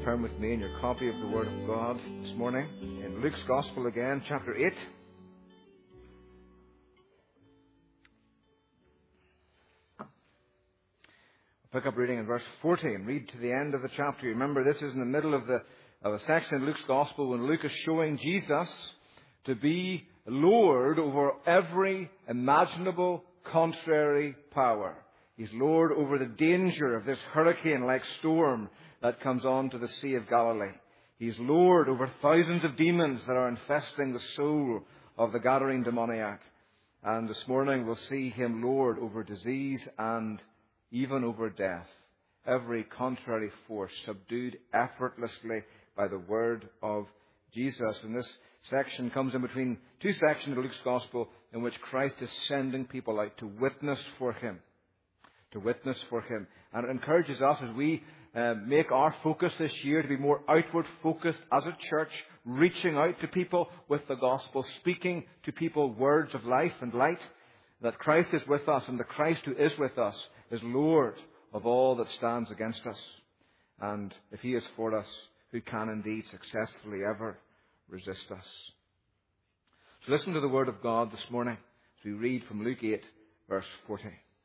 Turn with me in your copy of the Word of God this morning in Luke's Gospel again, chapter 8. I'll pick up reading in verse 40 and read to the end of the chapter. Remember, this is in the middle of a section in Luke's Gospel when Luke is showing Jesus to be Lord over every imaginable contrary power. He's Lord over the danger of this hurricane-like storm that comes on to the Sea of Galilee. He's Lord over thousands of demons that are infesting the soul of the Gadarene demoniac. And this morning we'll see Him Lord over disease and even over death. Every contrary force subdued effortlessly by the word of Jesus. And this section comes in between two sections of Luke's Gospel in which Christ is sending people out to witness for Him. To witness for Him. And it encourages us as we make our focus this year to be more outward focused as a church, reaching out to people with the gospel, speaking to people words of life and light, that Christ is with us, and the Christ who is with us is Lord of all that stands against us. And if He is for us, who can indeed successfully ever resist us? So listen to the word of God this morning as we read from Luke 8, verse 40.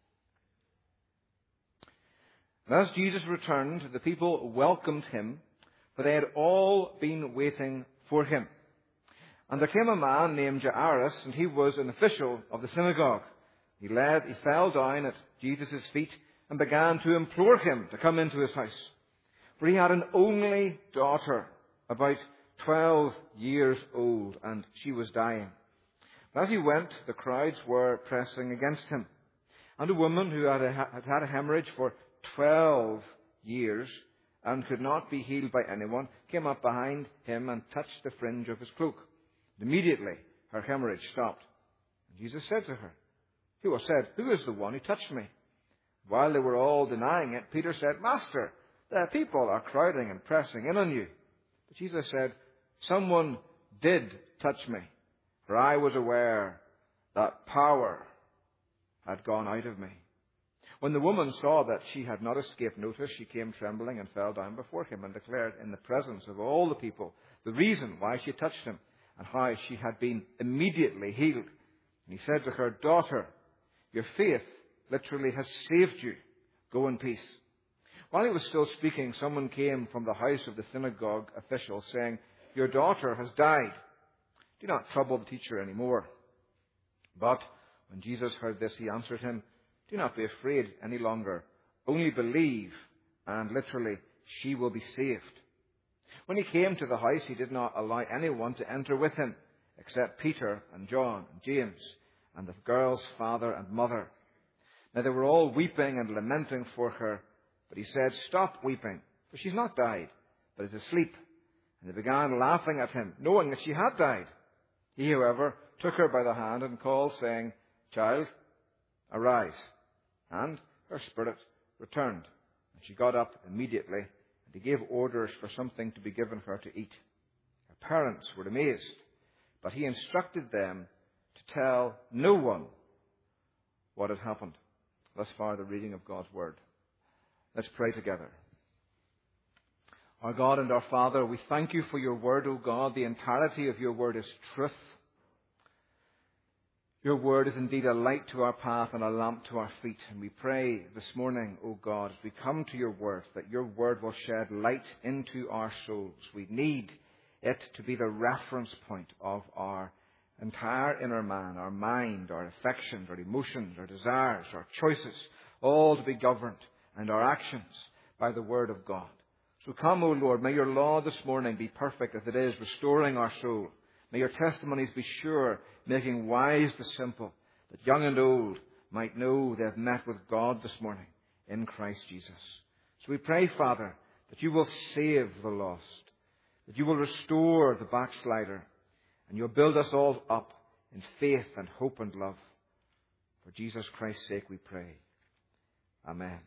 And as Jesus returned, the people welcomed Him, for they had all been waiting for Him. And there came a man named Jairus, and he was an official of the synagogue. He fell down at Jesus' feet and began to implore Him to come into his house. For he had an only daughter, about 12 years old, and she was dying. But as he went, the crowds were pressing against Him. And a woman who had had a hemorrhage for 12 years and could not be healed by anyone came up behind Him and touched the fringe of His cloak. Immediately her hemorrhage stopped. And Jesus said to her, "Who is the one who touched me?" While they were all denying it, Peter said, "Master, the people are crowding and pressing in on you." But Jesus said, "Someone did touch me, for I was aware that power had gone out of me." When the woman saw that she had not escaped notice, she came trembling and fell down before Him and declared in the presence of all the people the reason why she touched Him and how she had been immediately healed. And He said to her, "Daughter, your faith literally has saved you. Go in peace." While he was still speaking, someone came from the house of the synagogue official saying, "Your daughter has died. Do not trouble the teacher anymore." But when Jesus heard this, He answered him, "Do not be afraid any longer. Only believe, and literally, she will be saved." When He came to the house, He did not allow anyone to enter with Him, except Peter and John and James, and the girl's father and mother. Now they were all weeping and lamenting for her, but He said, "Stop weeping, for she's not died, but is asleep." And they began laughing at Him, knowing that she had died. He, however, took her by the hand and called, saying, "Child, arise." And her spirit returned, and she got up immediately, and He gave orders for something to be given her to eat. Her parents were amazed, but He instructed them to tell no one what had happened. Thus far, the reading of God's Word. Let's pray together. Our God and our Father, we thank You for Your Word, O God. The entirety of Your Word is truth. Your Word is indeed a light to our path and a lamp to our feet. And we pray this morning, O God, as we come to Your Word, that Your Word will shed light into our souls. We need it to be the reference point of our entire inner man, our mind, our affections, our emotions, our desires, our choices, all to be governed, and our actions by the Word of God. So come, O Lord, may Your law this morning be perfect as it is, restoring our soul. May Your testimonies be sure, making wise the simple, that young and old might know they have met with God this morning in Christ Jesus. So we pray, Father, that You will save the lost, that You will restore the backslider, and You'll build us all up in faith and hope and love. For Jesus Christ's sake we pray. Amen.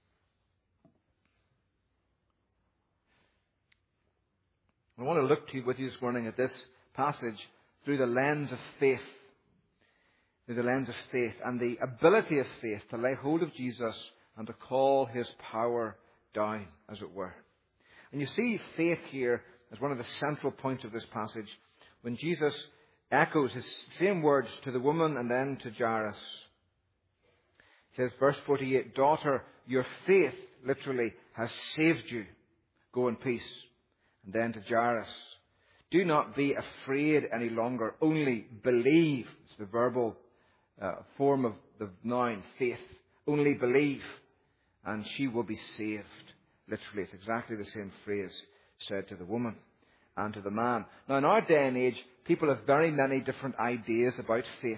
I want to look with you this morning at this passage through the lens of faith. Through the lens of faith and the ability of faith to lay hold of Jesus and to call His power down, as it were. And you see faith here as one of the central points of this passage when Jesus echoes his same words to the woman and then to Jairus. He says, verse 48, daughter, your faith, literally, has saved you. Go in peace. And then to Jairus, do not be afraid any longer. Only believe. It's the verbal form of the noun, faith. Only believe, and she will be saved. Literally, it's exactly the same phrase said to the woman and to the man. Now, in our day and age, people have very many different ideas about faith.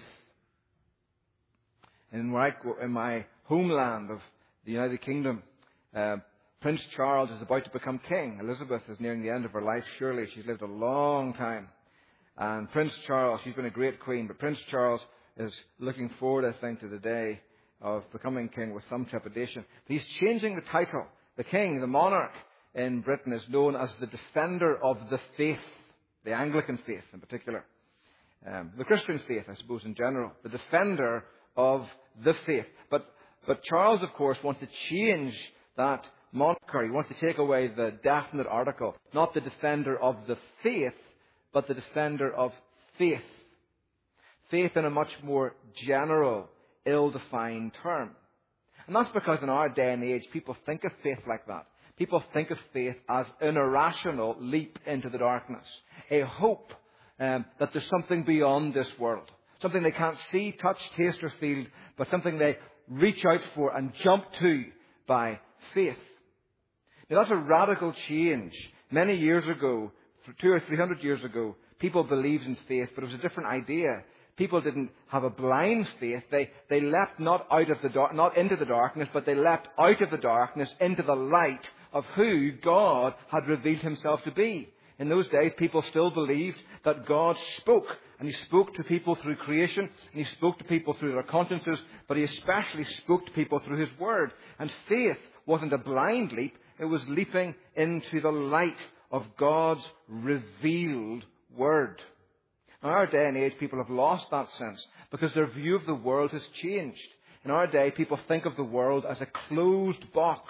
In my homeland of the United Kingdom, Prince Charles is about to become king. Elizabeth is nearing the end of her life, surely. She's lived a long time. And Prince Charles, she's been a great queen, but Prince Charles is looking forward, I think, to the day of becoming king with some trepidation. He's changing the title. The king, the monarch in Britain, is known as the defender of the faith, the Anglican faith in particular. The Christian faith, I suppose, in general. The defender of the faith. But Charles, of course, wants to change that moniker. He wants to take away the definite article. Not the defender of the faith, but the defender of faith. Faith in a much more general, ill-defined term. And that's because in our day and age, people think of faith like that. People think of faith as an irrational leap into the darkness. A hope that there's something beyond this world. Something they can't see, touch, taste or feel, but something they reach out for and jump to by faith. Now that's a radical change. Many years ago, 200 or 300 years ago, people believed in faith, but it was a different idea. People didn't have a blind faith. They leapt not into the darkness, but they leapt out of the darkness into the light of who God had revealed himself to be. In those days, people still believed that God spoke. And he spoke to people through creation, and he spoke to people through their consciences, but he especially spoke to people through his word. And faith wasn't a blind leap. It was leaping into the light of God's revealed word. In our day and age, people have lost that sense because their view of the world has changed. In our day, people think of the world as a closed box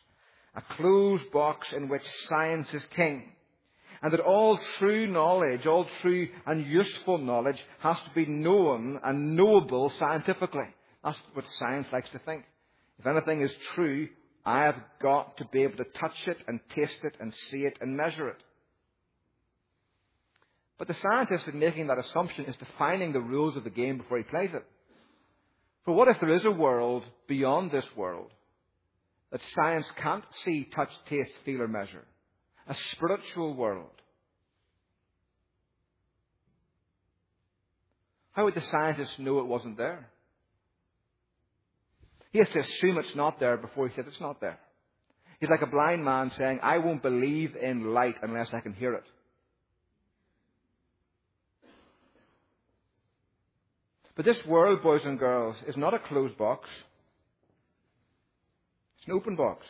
in which science is king. And that all true knowledge, all true and useful knowledge has to be known and knowable scientifically. That's what science likes to think. If anything is true, I have got to be able to touch it and taste it and see it and measure it. But the scientist, in making that assumption, is defining the rules of the game before he plays it. For what if there is a world beyond this world that science can't see, touch, taste, feel or measure? A spiritual world. How would the scientist know it wasn't there? He has to assume it's not there before he says it's not there. He's like a blind man saying, I won't believe in light unless I can hear it. But this world, boys and girls, is not a closed box. It's an open box.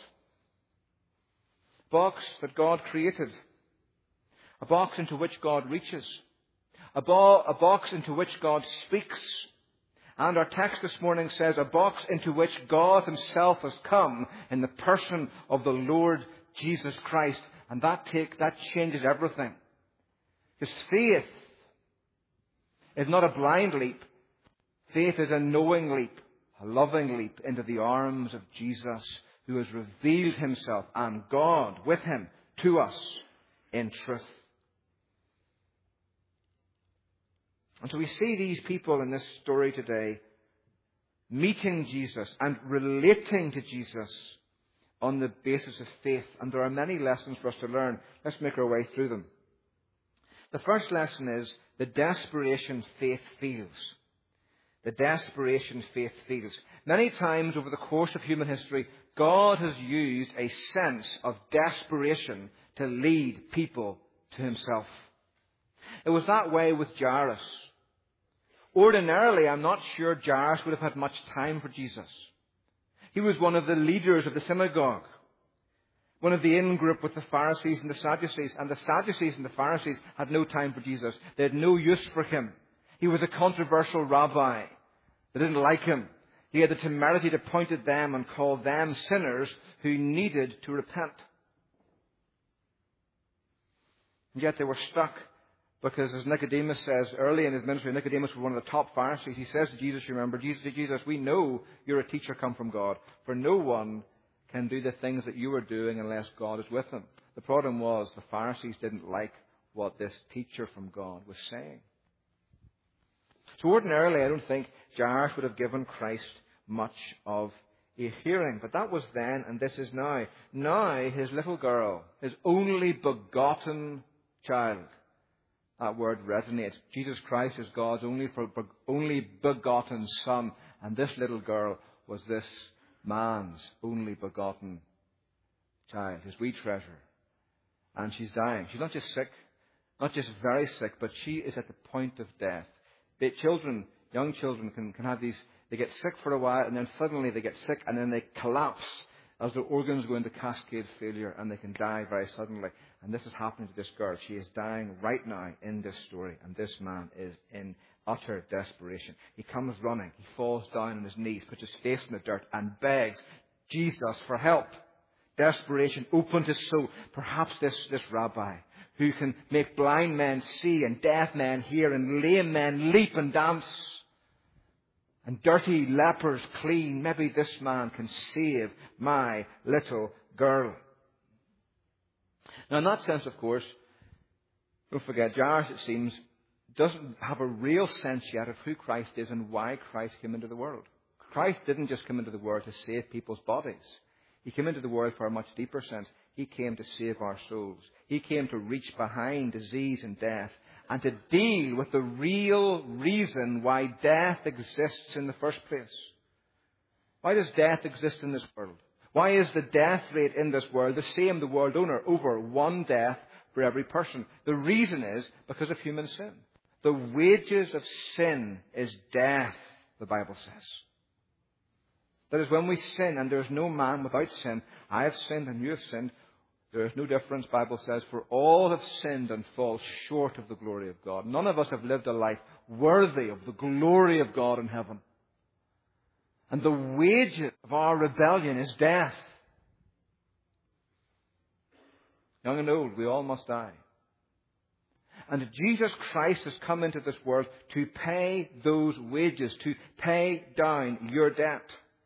A box that God created. A box into which God reaches. A box into which God speaks. And our text this morning says a box into which God himself has come in the person of the Lord Jesus Christ. And that changes everything. Because faith is not a blind leap. Faith is a knowing leap, a loving leap into the arms of Jesus, who has revealed himself and God with him to us in truth. And so we see these people in this story today meeting Jesus and relating to Jesus on the basis of faith. And there are many lessons for us to learn. Let's make our way through them. The first lesson is the desperation faith feels. The desperation faith feels. Many times over the course of human history, God has used a sense of desperation to lead people to himself. It was that way with Jairus. Ordinarily, I'm not sure Jairus would have had much time for Jesus. He was one of the leaders of the synagogue. One of the in-group with the Pharisees and the Sadducees. And the Sadducees and the Pharisees had no time for Jesus. They had no use for him. He was a controversial rabbi. They didn't like him. He had the temerity to point at them and call them sinners who needed to repent. And yet they were stuck because, as Nicodemus says early in his ministry, Nicodemus was one of the top Pharisees. He says to Jesus, you remember, Jesus, we know you're a teacher come from God, for no one can do the things that you are doing unless God is with them. The problem was the Pharisees didn't like what this teacher from God was saying. So ordinarily, I don't think Jairus would have given Christ much of a hearing. But that was then, and this is now. Now, his little girl, his only begotten child. That word resonates. Jesus Christ is God's only begotten Son. And this little girl was this man's only begotten child, his wee treasure. And she's dying. She's not just sick, not just very sick, but she is at the point of death. Young children can have these, they get sick for a while and then suddenly they get sick and then they collapse as their organs go into cascade failure and they can die very suddenly. And this is happening to this girl. She is dying right now in this story, and this man is in utter desperation. He comes running, he falls down on his knees, puts his face in the dirt and begs Jesus for help. Desperation opened his soul. Perhaps this rabbi who can make blind men see and deaf men hear and lame men leap and dance and dirty lepers clean. Maybe this man can save my little girl. Now in that sense, of course, don't forget, Jairus, it seems, doesn't have a real sense yet of who Christ is and why Christ came into the world. Christ didn't just come into the world to save people's bodies. He came into the world for a much deeper sense. He came to save our souls. He came to reach behind disease and death and to deal with the real reason why death exists in the first place. Why does death exist in this world? Why is the death rate in this world the same the world over one death for every person? The reason is because of human sin. The wages of sin is death, the Bible says. That is, when we sin, and there is no man without sin. I have sinned and you have sinned. There is no difference, Bible says, for all have sinned and fall short of the glory of God. None of us have lived a life worthy of the glory of God in heaven. And the wages of our rebellion is death. Young and old, we all must die. And Jesus Christ has come into this world to pay those wages, to pay down your debt.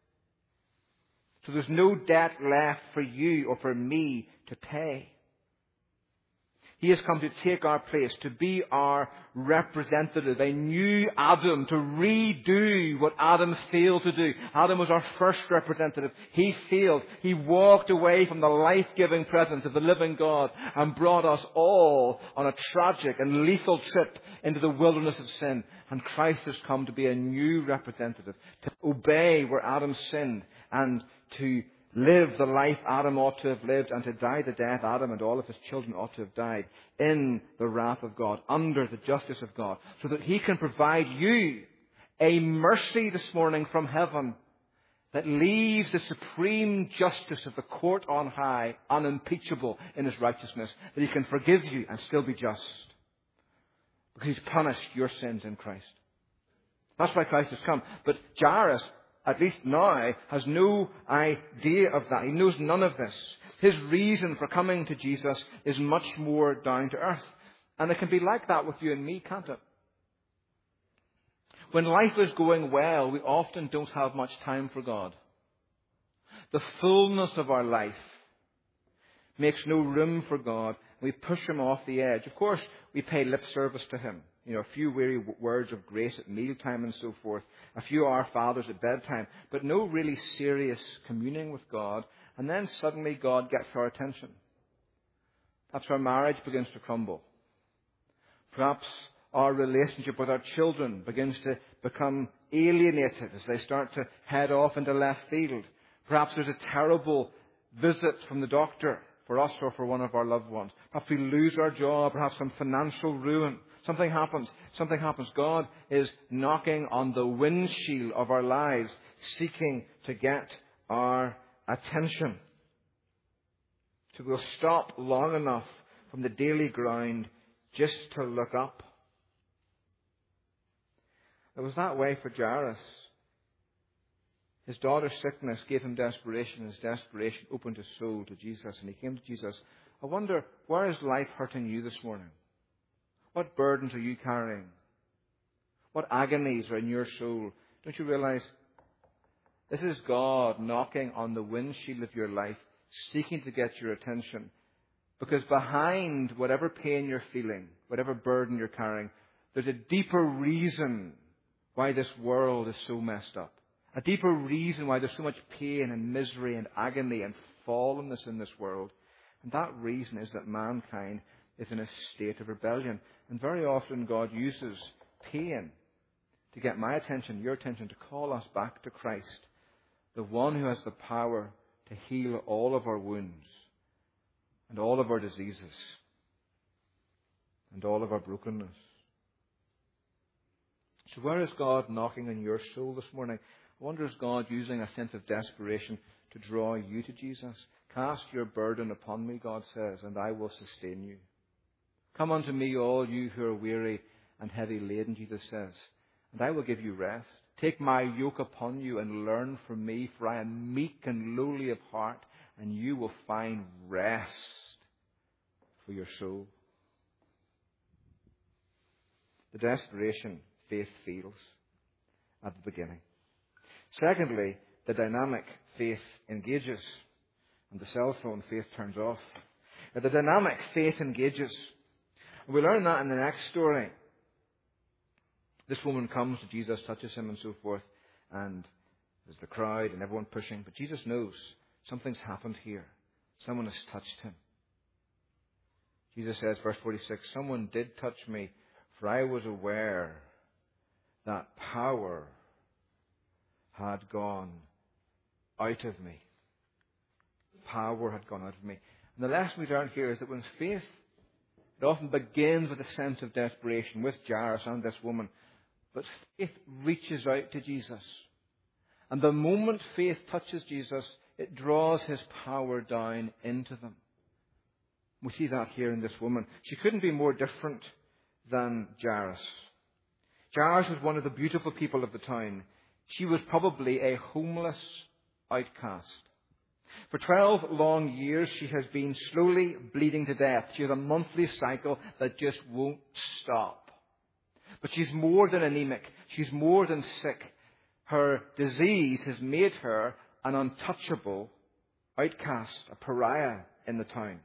So there's no debt left for you or for me to pay. He has come to take our place, to be our representative, a new Adam, to redo what Adam failed to do. Adam was our first representative. He failed. He walked away from the life-giving presence of the living God and brought us all on a tragic and lethal trip into the wilderness of sin. And Christ has come to be a new representative, to obey where Adam sinned and to live the life Adam ought to have lived and to die the death Adam and all of his children ought to have died in the wrath of God, under the justice of God, so that He can provide you a mercy this morning from heaven that leaves the supreme justice of the court on high unimpeachable in His righteousness, that He can forgive you and still be just because He's punished your sins in Christ. That's why Christ has come. But Jairus, at least now, has no idea of that. He knows none of this. His reason for coming to Jesus is much more down to earth. And it can be like that with you and me, can't it? When life is going well, we often don't have much time for God. The fullness of our life makes no room for God. We push Him off the edge. Of course, we pay lip service to Him. A few weary words of grace at mealtime and so forth. A few Our Fathers at bedtime. But no really serious communing with God. And then suddenly God gets our attention. Perhaps our marriage begins to crumble. Perhaps our relationship with our children begins to become alienated as they start to head off into left field. Perhaps there's a terrible visit from the doctor for us or for one of our loved ones. Perhaps we lose our job. Perhaps some financial ruin. Something happens. God is knocking on the windshield of our lives, seeking to get our attention. So we'll stop long enough from the daily grind just to look up. It was that way for Jairus. His daughter's sickness gave him desperation. His desperation opened his soul to Jesus, and he came to Jesus. I wonder, where is life hurting you this morning? What burdens are you carrying? What agonies are in your soul? Don't you realize this is God knocking on the windshield of your life, seeking to get your attention? Because behind whatever pain you're feeling, whatever burden you're carrying, there's a deeper reason why this world is so messed up. A deeper reason why there's so much pain and misery and agony and fallenness in this world. And that reason is that mankind is in a state of rebellion. And very often God uses pain to get my attention, your attention, to call us back to Christ, the one who has the power to heal all of our wounds and all of our diseases and all of our brokenness. So where is God knocking on your soul this morning? I wonder, is God using a sense of desperation to draw you to Jesus? Cast your burden upon me, God says, and I will sustain you. Come unto me, all you who are weary and heavy laden, Jesus says, and I will give you rest. Take my yoke upon you and learn from me, for I am meek and lowly of heart, and you will find rest for your soul. The desperation faith feels at the beginning. Secondly, the dynamic faith engages, and the cell phone faith turns off. Now, the dynamic faith engages. We learn that in the next story. This woman comes to Jesus, touches him and so forth, and there's the crowd and everyone pushing. But Jesus knows something's happened here. Someone has touched him. Jesus says, verse 46, someone did touch me, for I was aware that power had gone out of me. Power had gone out of me. And the lesson we learn here is that when faith, it often begins with a sense of desperation, with Jairus and this woman. But faith reaches out to Jesus. And the moment faith touches Jesus, it draws his power down into them. We see that here in this woman. She couldn't be more different than Jairus. Jairus was one of the beautiful people of the town. She was probably a homeless outcast. For 12 long years, she has been slowly bleeding to death. She has a monthly cycle that just won't stop. But she's more than anemic. She's more than sick. Her disease has made her an untouchable outcast, a pariah in the town.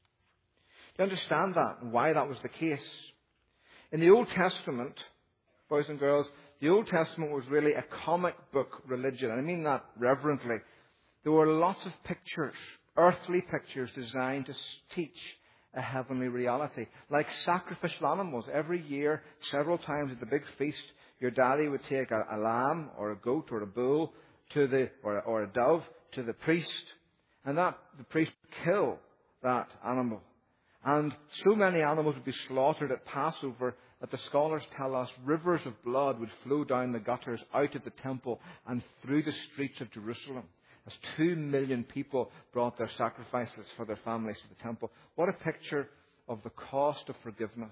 Do you understand that and why that was the case? In the Old Testament, boys and girls, the Old Testament was really a comic book religion. And I mean that reverently. There were lots of pictures, earthly pictures, designed to teach a heavenly reality. Like sacrificial animals. Every year, several times at the big feast, your daddy would take a lamb or a goat or a bull or a dove to the priest. And the priest would kill that animal. And so many animals would be slaughtered at Passover that the scholars tell us rivers of blood would flow down the gutters out of the temple and through the streets of Jerusalem. As 2 million people brought their sacrifices for their families to the temple. What a picture of the cost of forgiveness.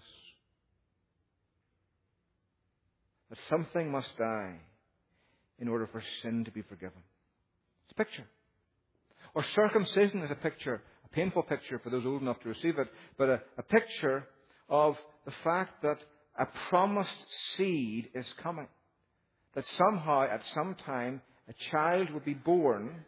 That something must die in order for sin to be forgiven. It's a picture. Or circumcision is a picture, a painful picture for those old enough to receive it, but a picture of the fact that a promised seed is coming. That somehow, at some time, a child will be born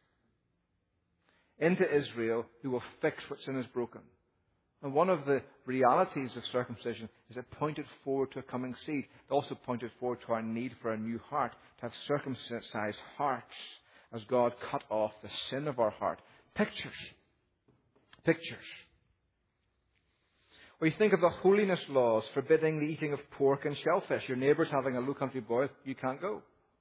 into Israel who will fix what sin has broken. And one of the realities of circumcision is it pointed forward to a coming seed. It also pointed forward to our need for a new heart, to have circumcised hearts as God cut off the sin of our heart. Pictures. Pictures. Or you think of the holiness laws forbidding the eating of pork and shellfish. Your neighbour's having a low country boil, you can't go.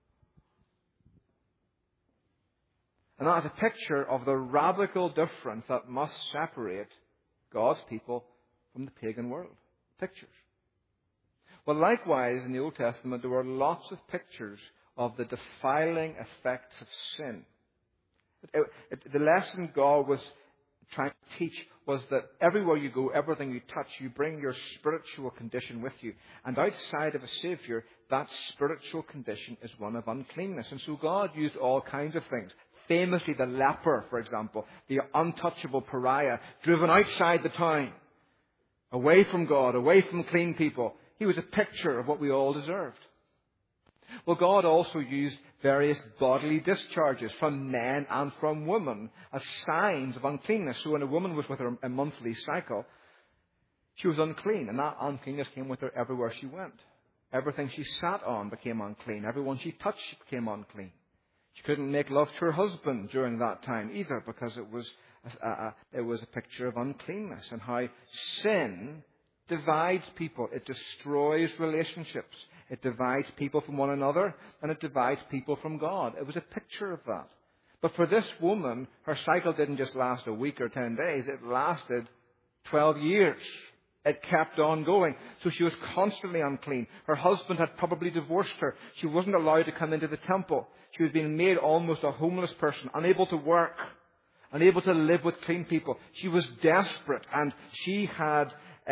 And that is a picture of the radical difference that must separate God's people from the pagan world. Pictures. Well, likewise, in the Old Testament, there were lots of pictures of the defiling effects of sin. The lesson God was trying to teach was that everywhere you go, everything you touch, you bring your spiritual condition with you. And outside of a Saviour, that spiritual condition is one of uncleanness. And so God used all kinds of things. Famously, the leper, for example, the untouchable pariah, driven outside the town, away from God, away from clean people. He was a picture of what we all deserved. Well, God also used various bodily discharges from men and from women as signs of uncleanness. So when a woman was with her a monthly cycle, she was unclean, and that uncleanness came with her everywhere she went. Everything she sat on became unclean. Everyone she touched became unclean. She couldn't make love to her husband during that time either, because it was a picture of uncleanness and how sin divides people. It destroys relationships. It divides people from one another, and it divides people from God. It was a picture of that. But for this woman, her cycle didn't just last a week or 10 days. It lasted 12 years. It kept on going. So she was constantly unclean. Her husband had probably divorced her. She wasn't allowed to come into the temple. She was being made almost a homeless person, unable to work, unable to live with clean people. She was desperate, and she had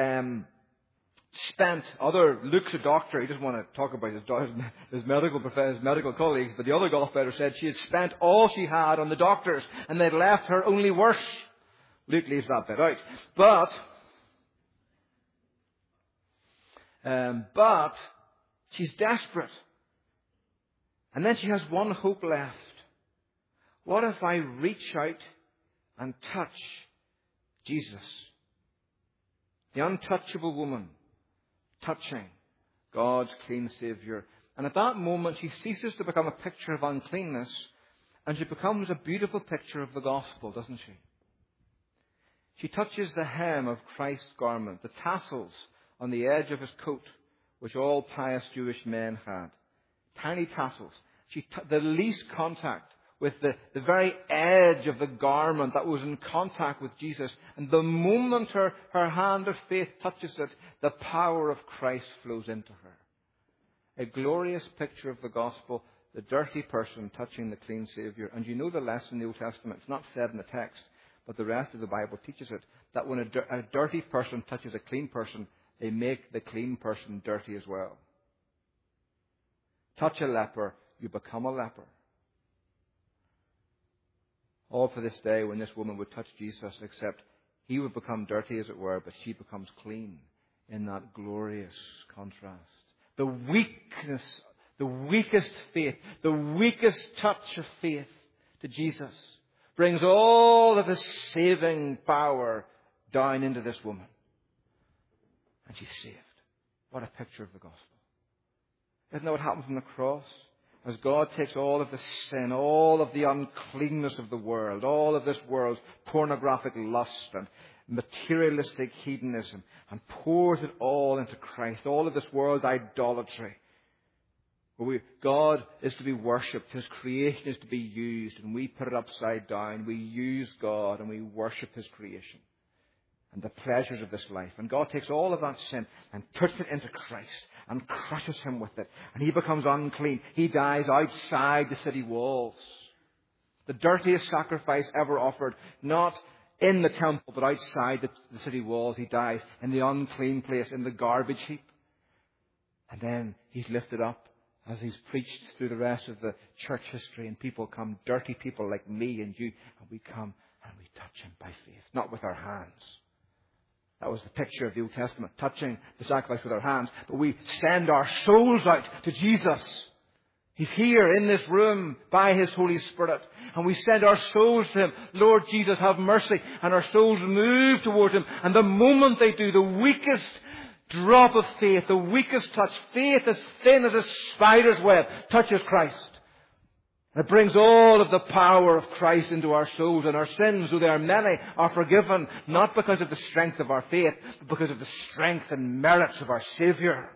spent, Luke's a doctor, he doesn't want to talk about his medical colleagues, but the other gallbladder said she had spent all she had on the doctors, and they'd left her only worse. Luke leaves that bit out. But she's desperate. And then she has one hope left. What if I reach out and touch Jesus? The untouchable woman touching God's clean Saviour. And at that moment she ceases to become a picture of uncleanness, and she becomes a beautiful picture of the gospel, doesn't she? She touches the hem of Christ's garment, the tassels on the edge of his coat, which all pious Jewish men had. Tiny tassels. The least contact with the very edge of the garment that was in contact with Jesus. And the moment her hand of faith touches it, the power of Christ flows into her. A glorious picture of the gospel, the dirty person touching the clean Saviour. And you know the lesson in the Old Testament. It's not said in the text, but the rest of the Bible teaches it. That when a dirty person touches a clean person, they make the clean person dirty as well. Touch a leper, you become a leper. All for this day when this woman would touch Jesus, except he would become dirty, as it were, but she becomes clean in that glorious contrast. The weakest faith, the weakest touch of faith to Jesus brings all of his saving power down into this woman. And she's saved. What a picture of the gospel. Isn't that what happens on the cross? As God takes all of the sin, all of the uncleanness of the world, all of this world's pornographic lust and materialistic hedonism, and pours it all into Christ, all of this world's idolatry. God is to be worshipped, his creation is to be used, and we put it upside down. We use God and we worship his creation and the pleasures of this life. And God takes all of that sin and puts it into Christ and crushes him with it. And he becomes unclean. He dies outside the city walls. The dirtiest sacrifice ever offered, not in the temple, but outside the city walls. He dies in the unclean place, in the garbage heap. And then he's lifted up as he's preached through the rest of the church history. And people come, dirty people like me and you, and we come and we touch him by faith, not with our hands. That was the picture of the Old Testament, touching the sacrifice with our hands. But we send our souls out to Jesus. He's here in this room by his Holy Spirit. And we send our souls to him. Lord Jesus, have mercy. And our souls move towards him. And the moment they do, the weakest drop of faith, the weakest touch, faith as thin as a spider's web, touches Christ. It brings all of the power of Christ into our souls, and our sins, though they are many, are forgiven, not because of the strength of our faith, but because of the strength and merits of our Saviour.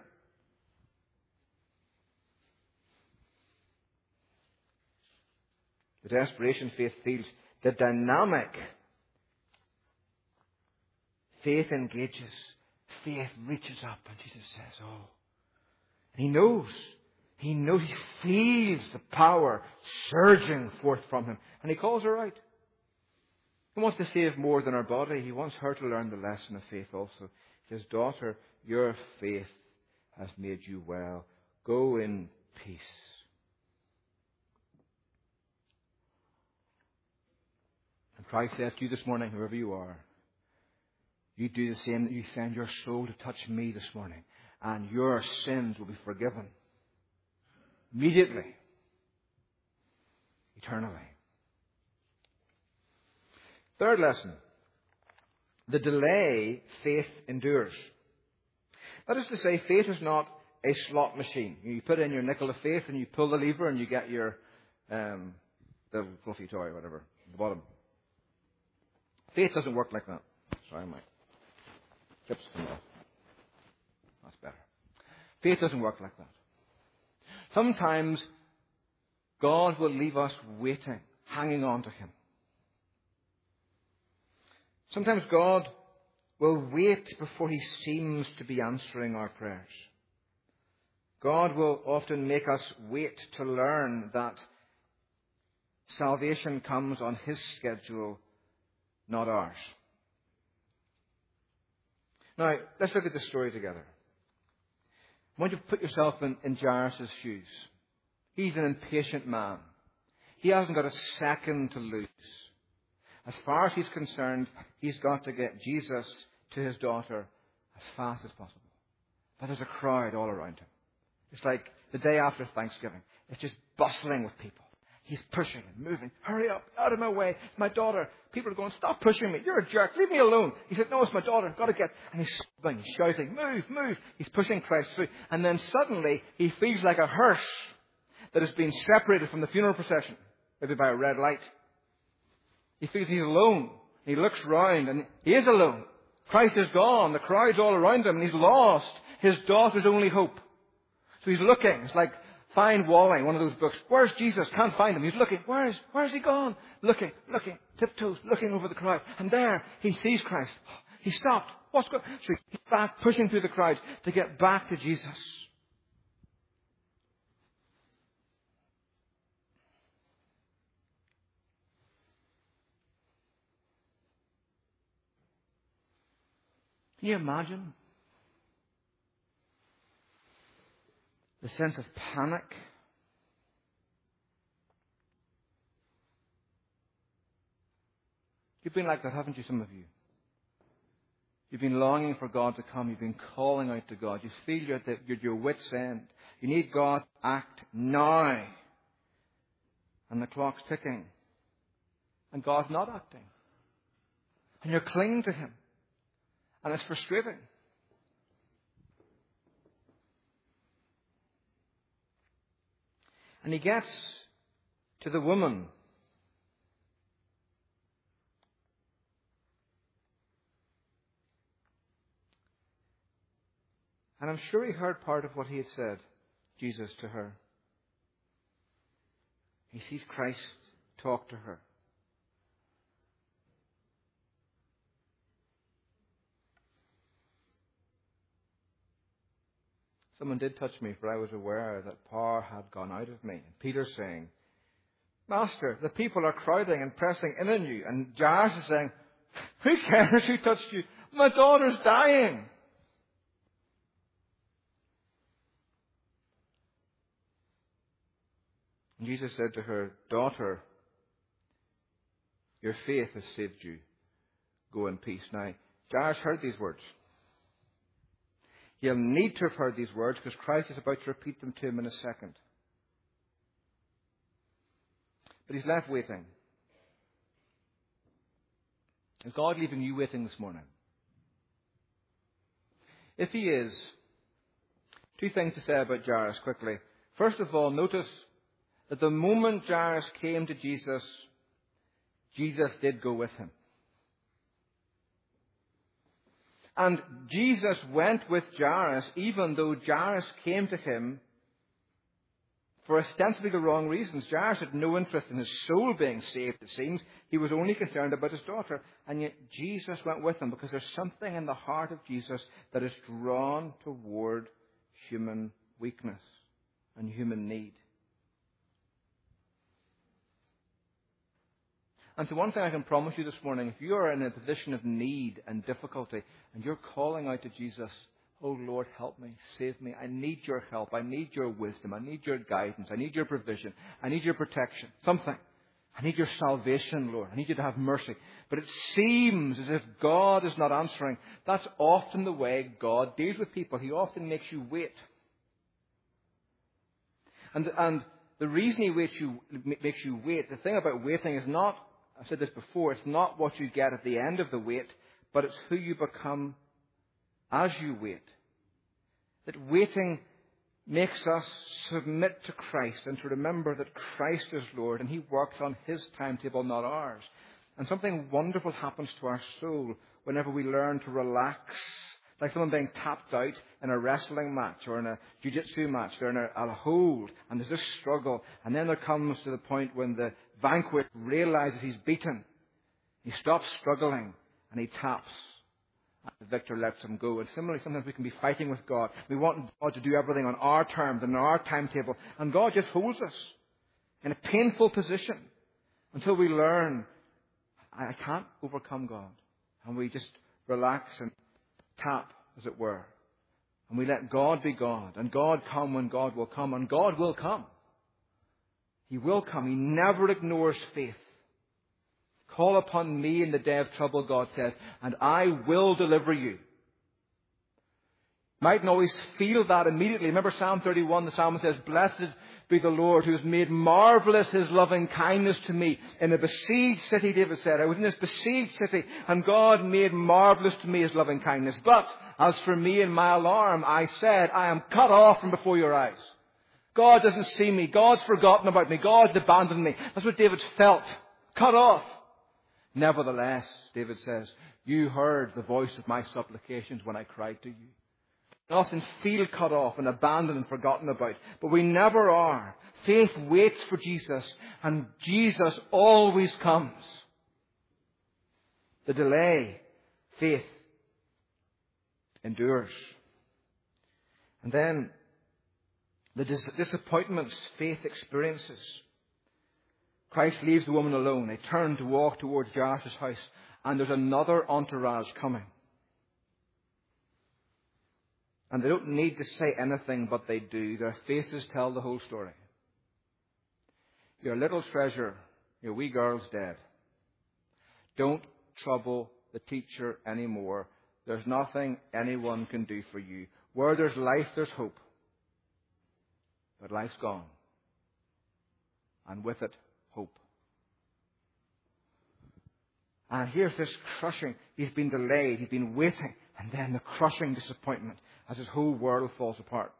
The desperation faith feels, the dynamic faith engages. Faith reaches up, and Jesus says, oh. And he knows, he feels the power surging forth from him. And he calls her out. He wants to save more than her body. He wants her to learn the lesson of faith also. He says, daughter, your faith has made you well. Go in peace. And Christ says to you this morning, whoever you are, you do the same, that you send your soul to touch me this morning, and your sins will be forgiven. Immediately. Eternally. Third lesson. The delay faith endures. That is to say, faith is not a slot machine. You put in your nickel of faith and you pull the lever and you get your the fluffy toy or whatever at the bottom. Faith doesn't work like that. Sorry, my chips come off. That's better. Faith doesn't work like that. Sometimes God will leave us waiting, hanging on to Him. Sometimes God will wait before He seems to be answering our prayers. God will often make us wait to learn that salvation comes on His schedule, not ours. Now, let's look at this story together. I want you to put yourself in Jairus' shoes. He's an impatient man. He hasn't got a second to lose. As far as he's concerned, he's got to get Jesus to his daughter as fast as possible. But there's a crowd all around him. It's like the day after Thanksgiving. It's just bustling with people. He's pushing and moving. Hurry up, out of my way. It's my daughter. People are going, stop pushing me. You're a jerk. Leave me alone. He said, no, it's my daughter. I've got to get. And he's sobbing, shouting, move, move. He's pushing Christ through. And then suddenly he feels like a hearse that has been separated from the funeral procession, maybe by a red light. He feels he's alone. He looks round and he is alone. Christ is gone. The crowd's all around him and he's lost his daughter's only hope. So he's looking. It's like Find Wally, one of those books. Where's Jesus? Can't find him. He's looking. Where's he gone? Looking, tiptoes, looking over the crowd. And there he sees Christ. He stopped. What's going on? So he's back, pushing through the crowd to get back to Jesus. Can you imagine the sense of panic? You've been like that, haven't you, some of you? You've been longing for God to come. You've been calling out to God. You feel you're at your wit's end. You need God to act now. And the clock's ticking. And God's not acting. And you're clinging to Him. And it's frustrating. And he gets to the woman. And I'm sure he heard part of what he had said, Jesus, to her. He sees Christ talk to her. Someone did touch me, for I was aware that power had gone out of me. And Peter's saying, Master, the people are crowding and pressing in on you. And Jairus is saying, who cares who touched you? My daughter's dying. And Jesus said to her, Daughter, your faith has saved you. Go in peace. Now, Jairus heard these words. He'll need to have heard these words because Christ is about to repeat them to him in a second. But he's left waiting. Is God leaving you waiting this morning? If he is, two things to say about Jairus quickly. First of all, notice that the moment Jairus came to Jesus, Jesus did go with him. And Jesus went with Jairus, even though Jairus came to him for ostensibly the wrong reasons. Jairus had no interest in his soul being saved, it seems. He was only concerned about his daughter. And yet Jesus went with him because there's something in the heart of Jesus that is drawn toward human weakness and human need. And so one thing I can promise you this morning, if you are in a position of need and difficulty and you're calling out to Jesus, oh Lord, help me, save me. I need your help. I need your wisdom. I need your guidance. I need your provision. I need your protection. Something. I need your salvation, Lord. I need you to have mercy. But it seems as if God is not answering. That's often the way God deals with people. He often makes you wait. And the reason He makes you wait, the thing about waiting is not, I've said this before, it's not what you get at the end of the wait, but it's who you become as you wait. That waiting makes us submit to Christ and to remember that Christ is Lord and He works on His timetable, not ours. And something wonderful happens to our soul whenever we learn to relax. Like someone being tapped out in a wrestling match or in a jiu-jitsu match. They're in a hold and there's this struggle. And then there comes to the point when the vanquished realizes he's beaten. He stops struggling and he taps. The victor lets him go. And similarly, sometimes we can be fighting with God. We want God to do everything on our terms and on our timetable. And God just holds us in a painful position until we learn, I can't overcome God. And we just relax and tap, as it were. And we let God be God. And God come when God will come. And God will come. He will come. He never ignores faith. Call upon me in the day of trouble, God says, and I will deliver you. Mightn't always feel that immediately. Remember Psalm 31, the psalmist says, blessed be the Lord who has made marvelous His loving kindness to me. In a besieged city, David said, I was in this besieged city and God made marvelous to me His loving kindness. But as for me and my alarm, I said, I am cut off from before your eyes. God doesn't see me. God's forgotten about me. God's abandoned me. That's what David felt. Cut off. Nevertheless, David says, you heard the voice of my supplications when I cried to you. We often feel cut off and abandoned and forgotten about, but we never are. Faith waits for Jesus, and Jesus always comes. The delay, faith endures. And then the disappointments faith experiences. Christ leaves the woman alone. They turn to walk towards Jairus' house, and there's another entourage coming. And they don't need to say anything, but they do. Their faces tell the whole story. Your little treasure, your wee girl's dead. Don't trouble the teacher anymore. There's nothing anyone can do for you. Where there's life, there's hope. But life's gone. And with it, hope. And here's this crushing. He's been delayed. He's been waiting. And then the crushing disappointment as his whole world falls apart.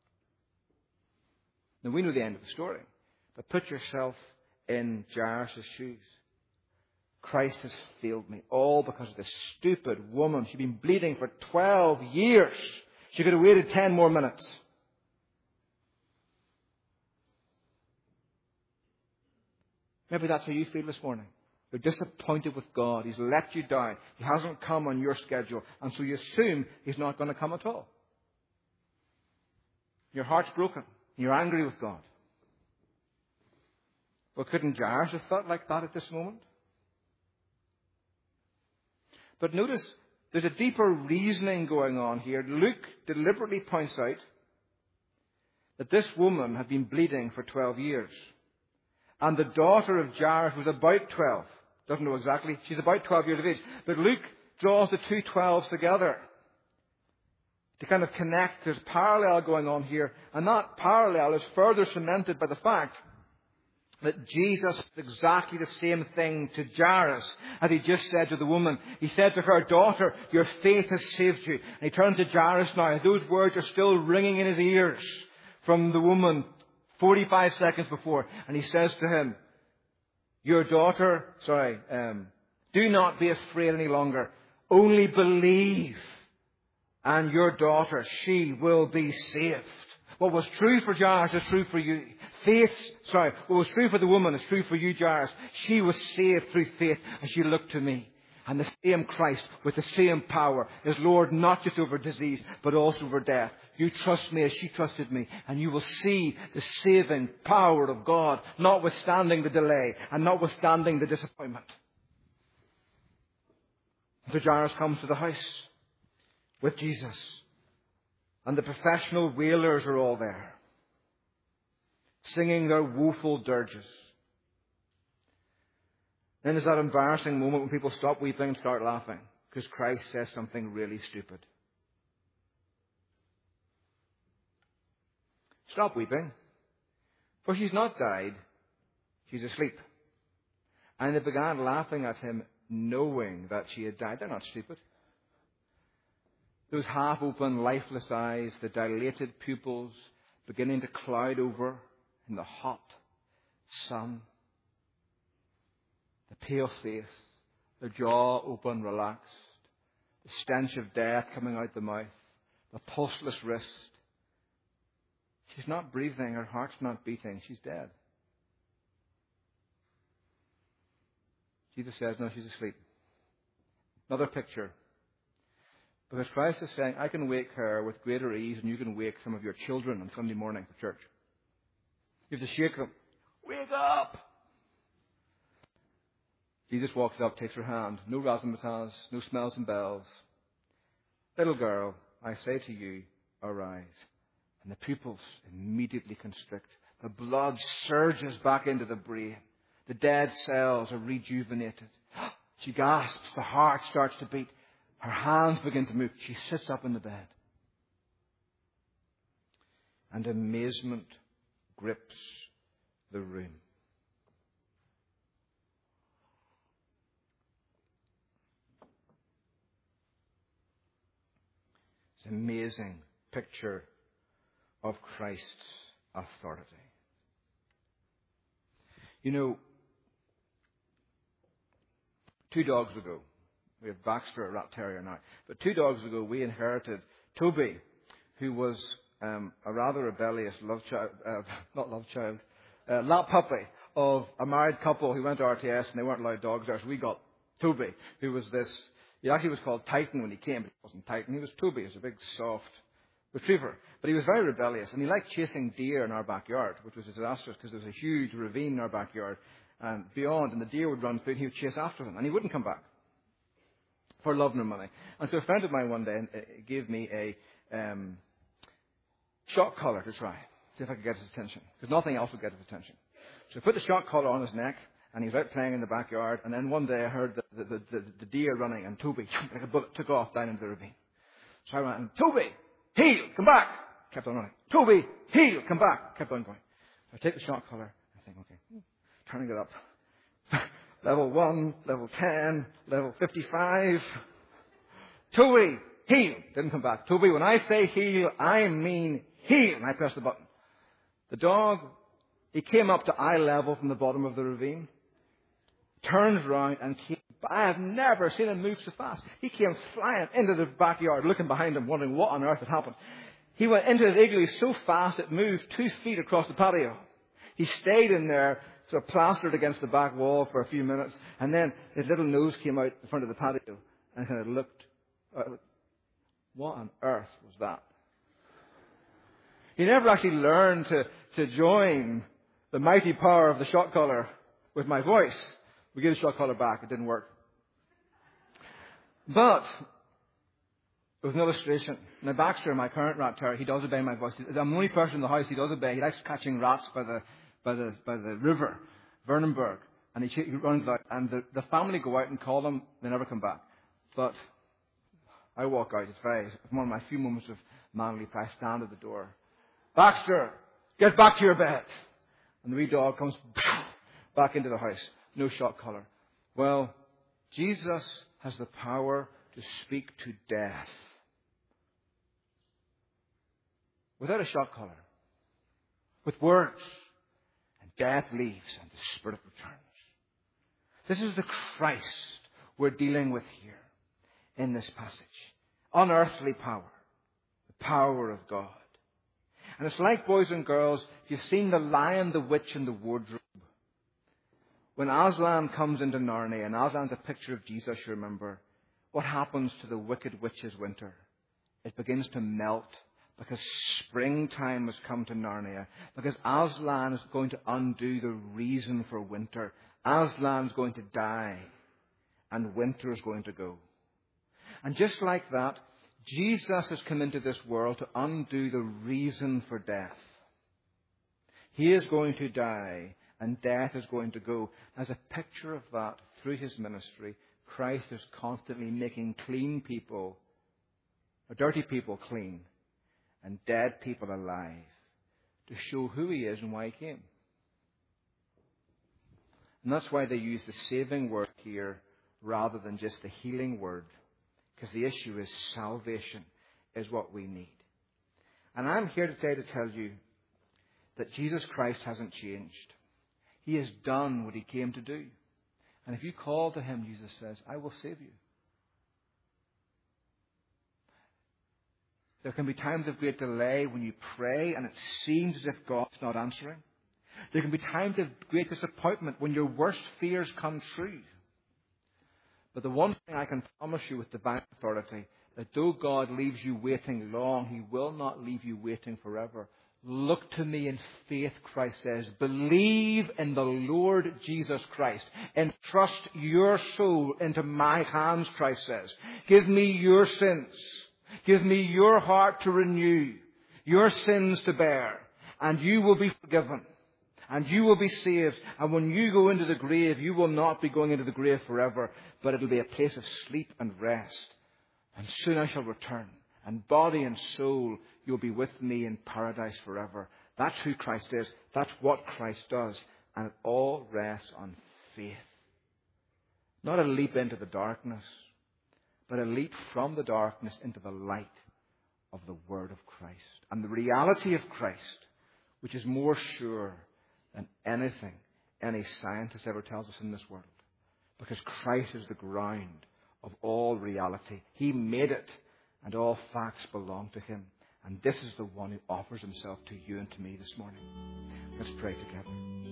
Now we know the end of the story. But put yourself in Jairus' shoes. Christ has failed me. All because of this stupid woman. She'd been bleeding for 12 years. She could have waited 10 more minutes. Maybe that's how you feel this morning. You're disappointed with God. He's let you down. He hasn't come on your schedule. And so you assume He's not going to come at all. Your heart's broken. You're angry with God. Well, couldn't Jairus have felt like that at this moment? But notice, there's a deeper reasoning going on here. Luke deliberately points out that this woman had been bleeding for 12 years. And the daughter of Jairus was about 12. Doesn't know exactly. She's about 12 years of age. But Luke draws the two 12s together to kind of connect. There's parallel going on here. And that parallel is further cemented by the fact that Jesus did exactly the same thing to Jairus as He just said to the woman. He said to her, daughter, your faith has saved you. And He turned to Jairus now. Those words are still ringing in his ears from the woman 45 seconds before. And He says to him, your daughter, do not be afraid any longer. Only believe. And your daughter, she will be saved. What was true for Jairus is true for you. What was true for the woman is true for you, Jairus. She was saved through faith as she looked to me. And the same Christ with the same power is Lord not just over disease, but also over death. You trust me as she trusted me, and you will see the saving power of God, notwithstanding the delay and notwithstanding the disappointment. So Jairus comes to the house with Jesus, and the professional wailers are all there, singing their woeful dirges. Then there's that embarrassing moment when people stop weeping and start laughing because Christ says something really stupid. Stop weeping, for she's not died, she's asleep. And they began laughing at him, knowing that she had died. They're not stupid. Those half-open, lifeless eyes, the dilated pupils beginning to cloud over in the hot sun. The pale face, the jaw open, relaxed, the stench of death coming out the mouth, the pulseless wrist. She's not breathing, her heart's not beating, she's dead. Jesus says, no, she's asleep. Another picture. Because Christ is saying, I can wake her with greater ease than you can wake some of your children on Sunday morning for church. You have to shake them. Wake up! Jesus walks up, takes her hand. No razzmatazz, no smells and bells. Little girl, I say to you, arise. And the pupils immediately constrict. The blood surges back into the brain. The dead cells are rejuvenated. She gasps. The heart starts to beat. Her hands begin to move. She sits up in the bed. And amazement grips the room. It's an amazing picture of Christ's authority. You know, 2 dogs ago, we have Baxter, a rat terrier now, but 2 dogs ago we inherited Toby, who was a rather rebellious lap puppy of a married couple who went to RTS and they weren't allowed dogs there, so we got Toby, who was this. He actually was called Titan when he came, but he wasn't Titan. He was Toby. He was a big, soft retriever. But he was very rebellious, and he liked chasing deer in our backyard, which was disastrous because there was a huge ravine in our backyard and beyond, and the deer would run through, and he would chase after them, and he wouldn't come back for love nor money. And so a friend of mine one day gave me a shock collar to try, see if I could get his attention, because nothing else would get his attention. So I put the shock collar on his neck, and he was out playing in the backyard, and then one day I heard the deer running, and Toby, like a bullet, took off down into the ravine. So I ran, Toby, heel, come back! Kept on running. Toby, heel, come back! Kept on going. So I take the shock collar, and think, okay, turning it up. Level 1, level 10, level 55. Toby, heel, didn't come back. Toby, when I say heel, I mean heel. And I pressed the button. The dog, he came up to eye level from the bottom of the ravine, turns round and came. I have never seen him move so fast. He came flying into the backyard, looking behind him, wondering what on earth had happened. He went into his igloo so fast it moved 2 feet across the patio. He stayed in there, sort of plastered against the back wall for a few minutes, and then his little nose came out the front of the patio and kind of looked. What on earth was that? He never actually learned to join the mighty power of the shock collar with my voice. We gave the shock collar back. It didn't work. But it was an illustration. Now Baxter, my current rat terrier, he does obey my voice. I'm the only person in the house he does obey. He likes catching rats by the river, Vernonburg, and he runs out. And the family go out and call them. They never come back. But I walk out. It's one of my few moments of manly pride. I stand at the door. Baxter, get back to your bed. And the wee dog comes back into the house. No shock collar. Well, Jesus has the power to speak to death without a shock collar. With words. And death leaves and the Spirit returns. This is the Christ we're dealing with here in this passage. Unearthly power. The power of God. And it's like, boys and girls, if you've seen The Lion, the Witch, and the Wardrobe. When Aslan comes into Narnia, and Aslan's a picture of Jesus, you remember, what happens to the wicked witch's winter? It begins to melt because springtime has come to Narnia. Because Aslan is going to undo the reason for winter. Aslan's going to die, and winter is going to go. And just like that, Jesus has come into this world to undo the reason for death. He is going to die, and death is going to go. As a picture of that, through his ministry, Christ is constantly making clean people, or dirty people clean, and dead people alive, to show who he is and why he came. And that's why they use the saving word here rather than just the healing word. Because the issue is salvation is what we need. And I'm here today to tell you that Jesus Christ hasn't changed. He has done what he came to do. And if you call to him, Jesus says, I will save you. There can be times of great delay when you pray and it seems as if God's not answering. There can be times of great disappointment when your worst fears come true. But the one thing I can promise you with divine authority, that though God leaves you waiting long, he will not leave you waiting forever. Look to me in faith, Christ says. Believe in the Lord Jesus Christ. Entrust your soul into my hands, Christ says. Give me your sins. Give me your heart to renew, your sins to bear, and you will be forgiven. And you will be saved. And when you go into the grave, you will not be going into the grave forever, but it will be a place of sleep and rest. And soon I shall return. And body and soul, you'll be with me in paradise forever. That's who Christ is. That's what Christ does. And it all rests on faith. Not a leap into the darkness, but a leap from the darkness into the light of the Word of Christ. And the reality of Christ, which is more sure than anything any scientist ever tells us in this world. Because Christ is the ground of all reality. He made it, and all facts belong to him. And this is the one who offers himself to you and to me this morning. Let's pray together.